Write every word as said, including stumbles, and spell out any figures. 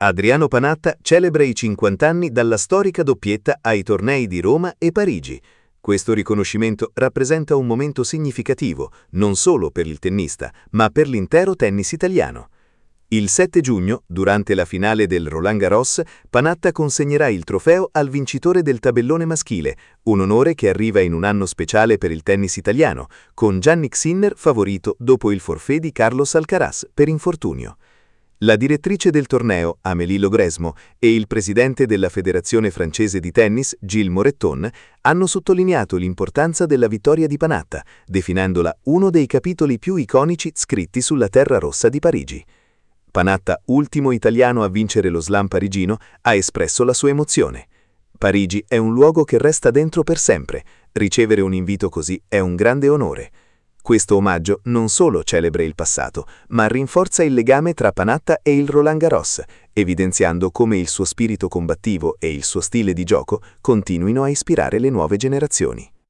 Adriano Panatta celebra i cinquanta anni dalla storica doppietta ai tornei di Roma e Parigi. Questo riconoscimento rappresenta un momento significativo, non solo per il tennista, ma per l'intero tennis italiano. Il sette giugno, durante la finale del Roland Garros, Panatta consegnerà il trofeo al vincitore del tabellone maschile, un onore che arriva in un anno speciale per il tennis italiano, con Jannik Sinner favorito dopo il forfait di Carlos Alcaraz per infortunio. La direttrice del torneo, Amélie Logresmo, e il presidente della Federazione francese di tennis, Gilles Moretton, hanno sottolineato l'importanza della vittoria di Panatta, definendola uno dei capitoli più iconici scritti sulla terra rossa di Parigi. Panatta, ultimo italiano a vincere lo slam parigino, ha espresso la sua emozione. Parigi è un luogo che resta dentro per sempre. Ricevere un invito così è un grande onore. Questo omaggio non solo celebra il passato, ma rinforza il legame tra Panatta e il Roland Garros, evidenziando come il suo spirito combattivo e il suo stile di gioco continuino a ispirare le nuove generazioni.